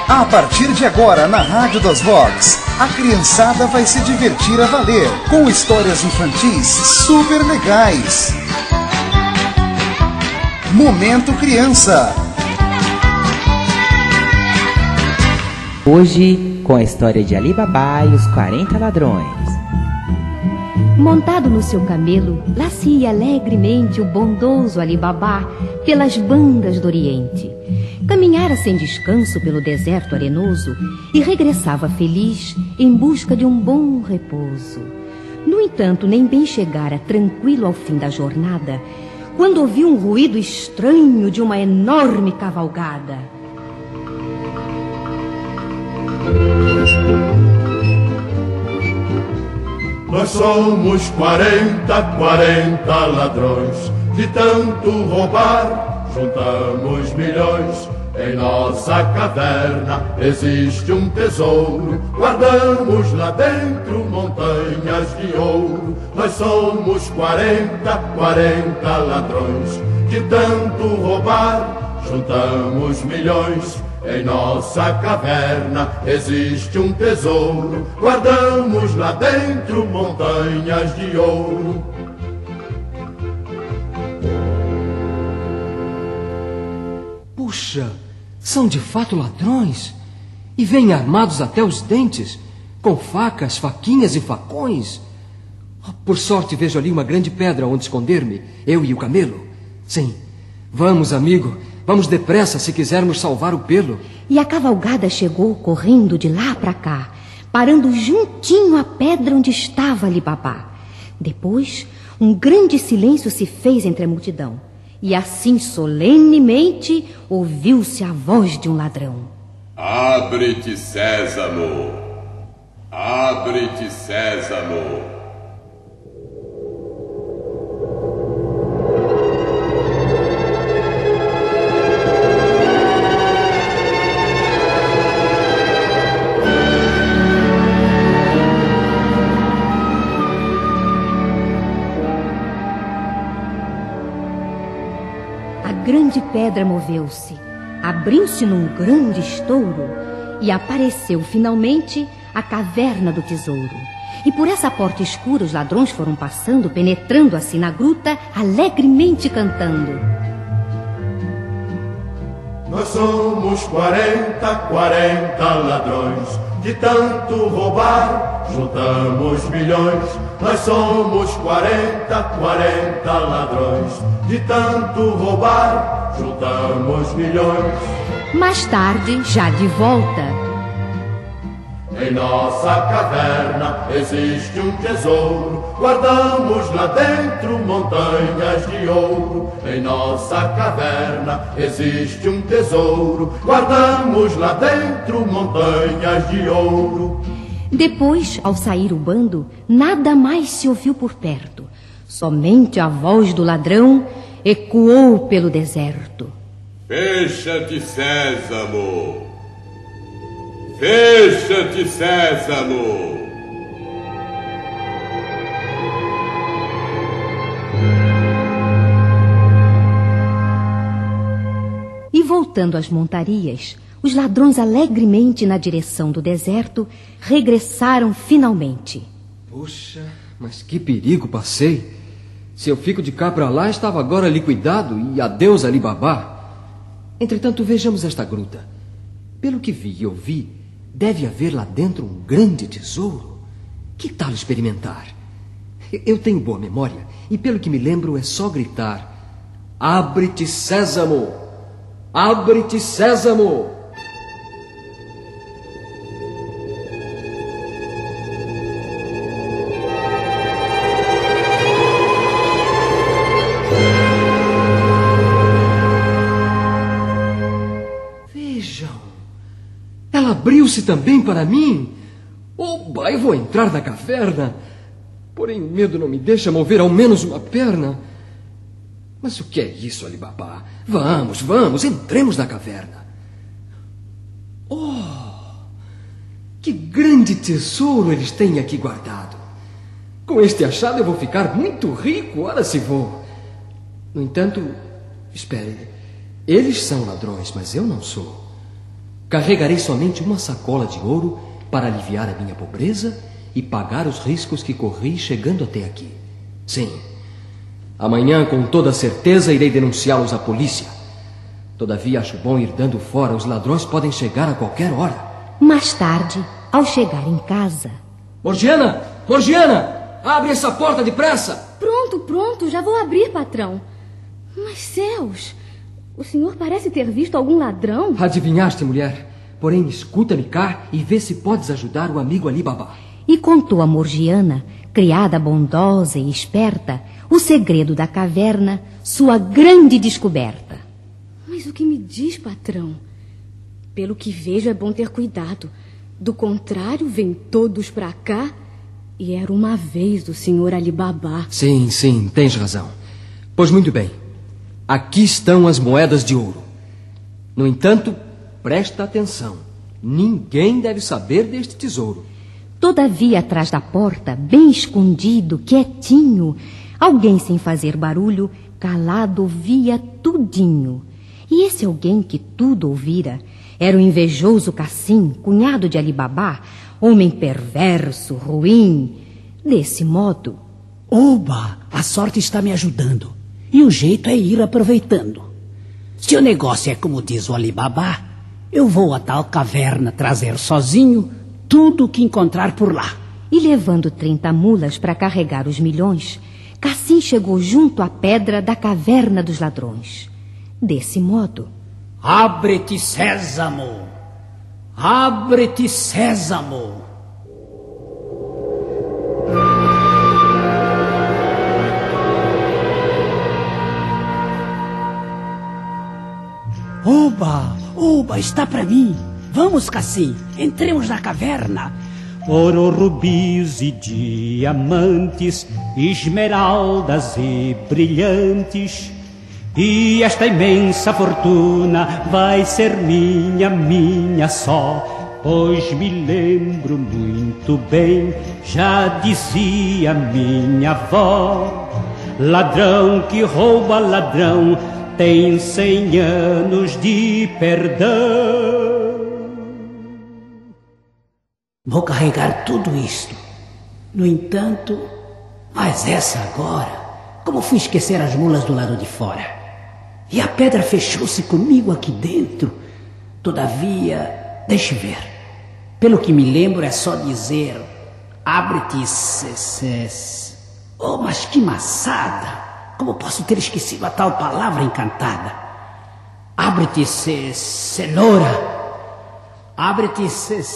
A partir de agora, na Rádio das Vox, a criançada vai se divertir a valer, com histórias infantis super legais. Momento Criança. Hoje, com a história de Ali Babá e os 40 ladrões. Montado no seu camelo, lá se ia alegremente o bondoso Ali Babá pelas bandas do Oriente. Caminhara sem descanso pelo deserto arenoso e regressava feliz em busca de um bom repouso. No entanto, nem bem chegara tranquilo ao fim da jornada, quando ouviu um ruído estranho de uma enorme cavalgada. Nós somos 40 ladrões, de tanto roubar, juntamos milhões. Em nossa caverna existe um tesouro, guardamos lá dentro montanhas de ouro. Nós somos 40 ladrões, de tanto roubar, juntamos milhões. Em nossa caverna existe um tesouro, guardamos lá dentro montanhas de ouro. Puxa, são de fato ladrões e vêm armados até os dentes, com facas, faquinhas e facões. Por sorte vejo ali uma grande pedra onde esconder-me, eu e o camelo. Sim, vamos, amigo, vamos depressa se quisermos salvar o pelo. E a cavalgada chegou correndo de lá para cá, parando juntinho à pedra onde estava Ali Babá. Depois, um grande silêncio se fez entre a multidão. E assim, solenemente, ouviu-se a voz de um ladrão. Abre-te, Sésamo! Abre-te, Sésamo! A grande pedra moveu-se, abriu-se num grande estouro e apareceu finalmente a caverna do tesouro. E por essa porta escura os ladrões foram passando, penetrando assim na gruta, alegremente cantando. Nós somos 40 ladrões, de tanto roubar, juntamos milhões. Nós somos 40 ladrões, de tanto roubar, juntamos milhões. Mais tarde, já de volta, em nossa caverna existe um tesouro, guardamos lá dentro montanhas de ouro. Em nossa caverna existe um tesouro, guardamos lá dentro montanhas de ouro. Depois, ao sair o bando, nada mais se ouviu por perto. Somente a voz do ladrão ecoou pelo deserto. Fecha-te, Sésamo! Fecha-te, Sésamo! E voltando às montarias, os ladrões alegremente na direção do deserto regressaram finalmente. Puxa, mas que perigo passei. Se eu fico de cá para lá, estava agora liquidado e adeus Ali Babá. Entretanto, vejamos esta gruta. Pelo que vi e ouvi, deve haver lá dentro um grande tesouro. Que tal experimentar? Eu tenho boa memória e pelo que me lembro é só gritar: abre-te, Sésamo! Abre-te, Sésamo! Ela abriu-se também para mim. Oba, eu vou entrar na caverna. Porém, o medo não me deixa mover ao menos uma perna. Mas o que é isso, Ali Babá? Vamos, entremos na caverna. Oh, que grande tesouro eles têm aqui guardado. Com este achado eu vou ficar muito rico, ora se vou. No entanto, espere, eles são ladrões, mas eu não sou. Carregarei somente uma sacola de ouro para aliviar a minha pobreza e pagar os riscos que corri chegando até aqui. Sim, amanhã com toda certeza irei denunciá-los à polícia. Todavia acho bom ir dando fora, os ladrões podem chegar a qualquer hora. Mais tarde, ao chegar em casa... Morgiana! Morgiana! Abre essa porta depressa! Pronto, já vou abrir, patrão. Mas céus, o senhor parece ter visto algum ladrão? Adivinhaste, mulher? Porém, escuta-me cá e vê se podes ajudar o amigo Ali Baba. E contou a Morgiana, criada bondosa e esperta, o segredo da caverna, sua grande descoberta. Mas o que me diz, patrão? Pelo que vejo, é bom ter cuidado. Do contrário, vêm todos pra cá e era uma vez do senhor Ali Baba. Sim, tens razão. Pois muito bem. Aqui estão as moedas de ouro. No entanto, presta atenção. Ninguém deve saber deste tesouro. Todavia, atrás da porta, bem escondido, quietinho, alguém sem fazer barulho, calado, ouvia tudinho. E esse alguém que tudo ouvira era o invejoso Cassim, cunhado de Ali Baba, homem perverso, ruim. Desse modo... Oba, a sorte está me ajudando. E o jeito é ir aproveitando. Se o negócio é como diz o Ali Baba, eu vou a tal caverna trazer sozinho tudo o que encontrar por lá. E levando 30 mulas para carregar os milhões, Cassim chegou junto à pedra da caverna dos ladrões. Desse modo... Abre-te, Sésamo! Abre-te, Sésamo! Oba, está para mim. Vamos, Cassim, entremos na caverna. Ouro, rubis e diamantes, esmeraldas e brilhantes. E esta imensa fortuna vai ser minha só. Pois me lembro muito bem, já dizia minha avó: ladrão que rouba ladrão tem 100 anos de perdão. Vou carregar tudo isto. No entanto, mas essa agora, como fui esquecer as mulas do lado de fora? E a pedra fechou-se comigo aqui dentro. Todavia, deixe ver. Pelo que me lembro é só dizer: abre-te, Oh, mas que maçada! Como posso ter esquecido a tal palavra encantada? Abre-te, cenoura. Abre-te,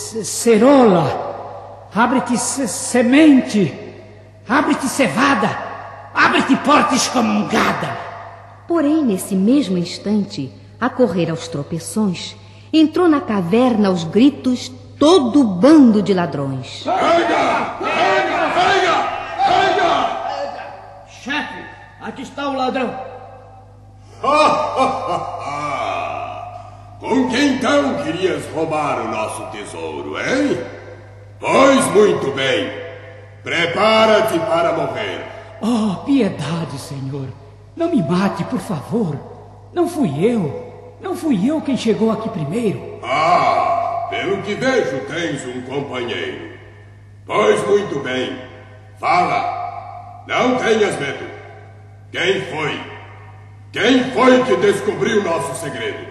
cerola. Abre-te, semente. Abre-te, cevada. Abre-te, porta excomungada. Porém, nesse mesmo instante, a correr aos tropeções, entrou na caverna aos gritos todo o bando de ladrões. Pega! Chefe, aqui está o ladrão. Com quem então querias roubar o nosso tesouro, hein? Pois muito bem. Prepara-te para morrer. Oh, piedade, Senhor. Não me mate, por favor. Não fui eu quem chegou aqui primeiro. Pelo que vejo, tens um companheiro. Pois muito bem. Fala. Não tenhas medo. Quem foi? Quem foi que descobriu nosso segredo?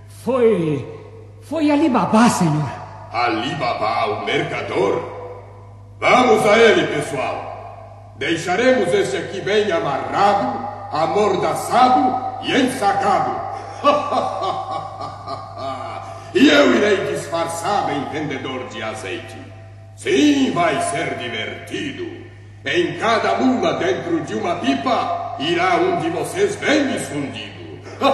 Foi Ali Baba, Senhor. Ali Baba, o mercador? Vamos a ele, pessoal. Deixaremos este aqui bem amarrado, amordaçado e ensacado. E eu irei disfarçado em vendedor de azeite. Sim, vai ser divertido. Em cada mula dentro de uma pipa irá um de vocês bem escondido.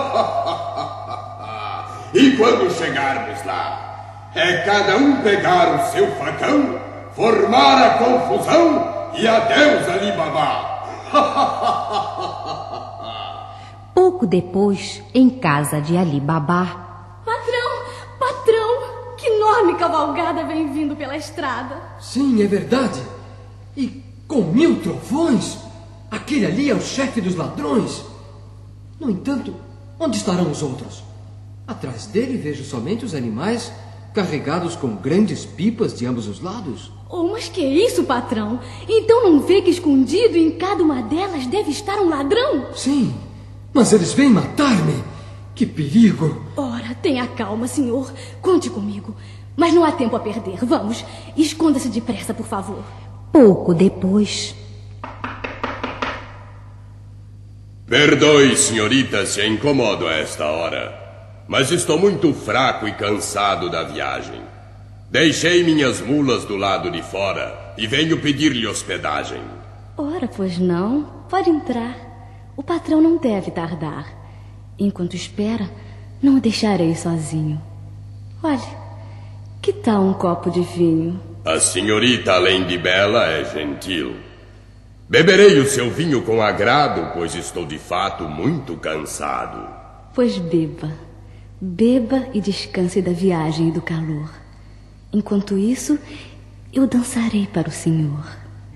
E quando chegarmos lá, é cada um pegar o seu facão, formar a confusão e adeus, Ali Baba. Pouco depois, em casa de Ali Baba... Patrão, que enorme cavalgada vem vindo pela estrada. Sim, é verdade. E com 1000 trovões, aquele ali é o chefe dos ladrões. No entanto, onde estarão os outros? Atrás dele vejo somente os animais carregados com grandes pipas de ambos os lados. Oh, mas que é isso, patrão? Então não vê que escondido em cada uma delas deve estar um ladrão? Sim, mas eles vêm matar-me. Que perigo! Ora, tenha calma, senhor. Conte comigo. Mas não há tempo a perder. Vamos, esconda-se depressa, por favor. Pouco depois... Perdoe, senhorita, se incomodo a esta hora, mas estou muito fraco e cansado da viagem. Deixei minhas mulas do lado de fora e venho pedir-lhe hospedagem. Ora, pois não. Pode entrar. O patrão não deve tardar. Enquanto espera, não o deixarei sozinho. Olhe, que tal um copo de vinho? A senhorita, além de bela, é gentil. Beberei o seu vinho com agrado, pois estou de fato muito cansado. Pois beba. Beba e descanse da viagem e do calor. Enquanto isso, eu dançarei para o senhor.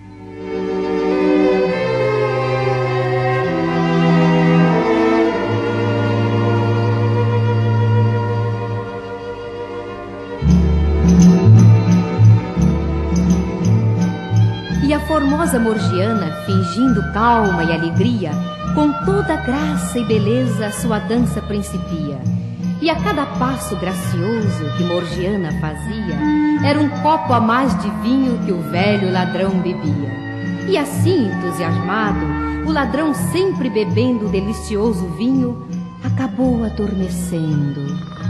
E a formosa Morgiana, fingindo calma e alegria, com toda graça e beleza sua dança principia. E a cada passo gracioso que Morgiana fazia, era um copo a mais de vinho que o velho ladrão bebia. E assim, entusiasmado, o ladrão, sempre bebendo o delicioso vinho, acabou adormecendo.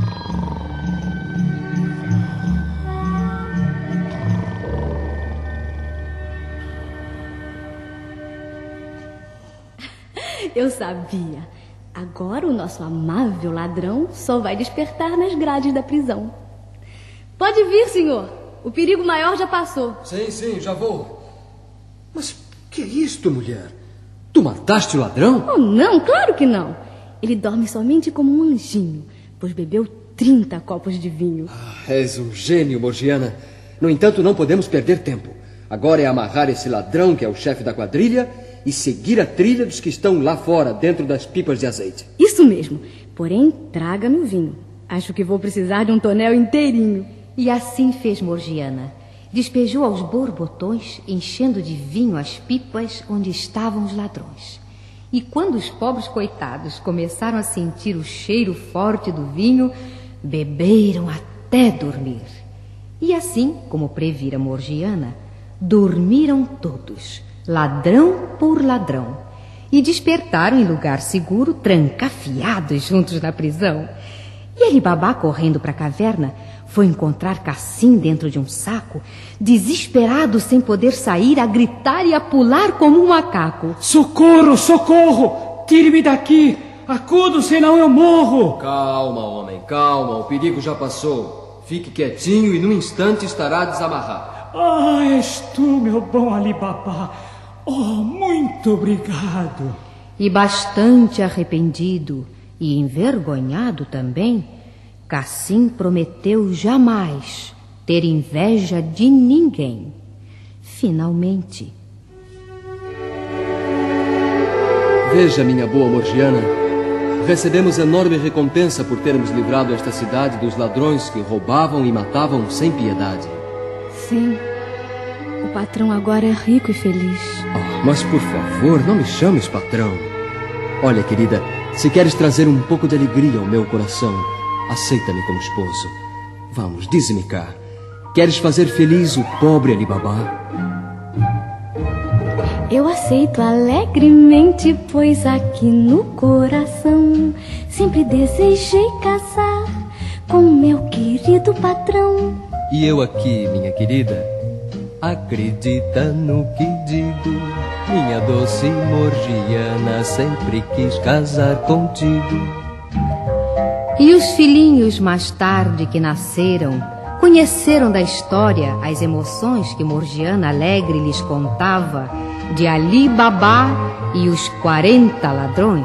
Eu sabia. Agora o nosso amável ladrão só vai despertar nas grades da prisão. Pode vir, senhor. O perigo maior já passou. Sim, já vou. Mas que é isto, mulher? Tu mataste o ladrão? Oh, não, claro que não. Ele dorme somente como um anjinho, pois bebeu 30 copos de vinho. És um gênio, Morgiana. No entanto, não podemos perder tempo. Agora é amarrar esse ladrão, que é o chefe da quadrilha, e seguir a trilha dos que estão lá fora, dentro das pipas de azeite. Isso mesmo. Porém, traga-me o vinho. Acho que vou precisar de um tonel inteirinho. E assim fez Morgiana. Despejou aos borbotões, enchendo de vinho as pipas onde estavam os ladrões. E quando os pobres coitados começaram a sentir o cheiro forte do vinho, beberam até dormir. E assim, como previra Morgiana, dormiram todos, ladrão por ladrão, e despertaram em lugar seguro, trancafiados juntos na prisão. E Ali Babá, correndo para a caverna, foi encontrar Cassim dentro de um saco, desesperado, sem poder sair, a gritar e a pular como um macaco. Socorro, socorro! Tire-me daqui! Acudo, senão eu morro! Calma, homem, calma. O perigo já passou. Fique quietinho e num instante estará desamarrado. Ah, és tu, meu bom Ali Babá. Oh, muito obrigado. E bastante arrependido e envergonhado também, Cassim prometeu jamais ter inveja de ninguém. Finalmente. Veja, minha boa Morgiana, recebemos enorme recompensa por termos livrado esta cidade dos ladrões que roubavam e matavam sem piedade. Sim, o patrão agora é rico e feliz. Oh, mas por favor, não me chames patrão. Olha, querida, se queres trazer um pouco de alegria ao meu coração, aceita-me como esposo. Vamos, dize-me cá, queres fazer feliz o pobre Ali Babá? Eu aceito alegremente, pois aqui no coração sempre desejei casar com meu querido patrão. E eu aqui, minha querida, acredita no que digo, minha doce Morgiana, sempre quis casar contigo. E os filhinhos, mais tarde que nasceram, conheceram da história as emoções que Morgiana alegre lhes contava de Ali Babá e os 40 ladrões.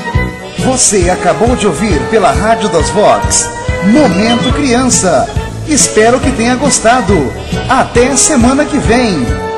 Você acabou de ouvir pela Rádio das Vox Momento Criança. Espero que tenha gostado. Até semana que vem.